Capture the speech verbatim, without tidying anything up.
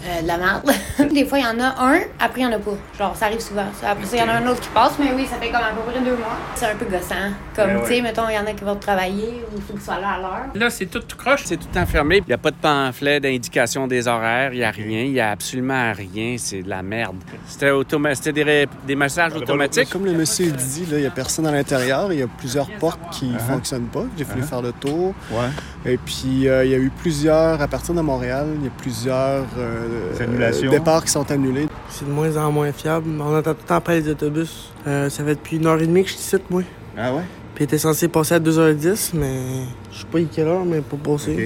Euh, de la merde. Des fois, il y en a un, après, il n'y en a pas. Genre, ça arrive souvent. Ça. Après ça, il y en a un autre qui passe, mais oui, ça fait comme à peu près deux mois. C'est un peu gossant. Comme, ouais, tu sais, ouais. mettons, il y en a qui vont travailler ou il faut qu'ils soient là à l'heure. Là, c'est tout croche. C'est tout enfermé. Il n'y a pas de pamphlet d'indication des horaires. Il n'y a rien. Il n'y a absolument rien. C'est de la merde. C'était, automa- C'était des, ré... des messages automatiques. Comme le monsieur dit, il n'y a personne à l'intérieur. Il y a plusieurs portes qui ne uh-huh. fonctionnent pas. J'ai fallu uh-huh. faire le tour. Ouais. Et puis, euh, il y a eu plusieurs, à partir de Montréal, il y a plusieurs euh, départs qui sont annulés. C'est de moins en moins fiable. On attend tout le temps après les autobus. Euh, ça fait depuis une heure et demie que je suis ici, moi. Ah ouais? Puis il était censé passer à deux heures dix, mais je sais pas à quelle heure, mais pas passer. Okay.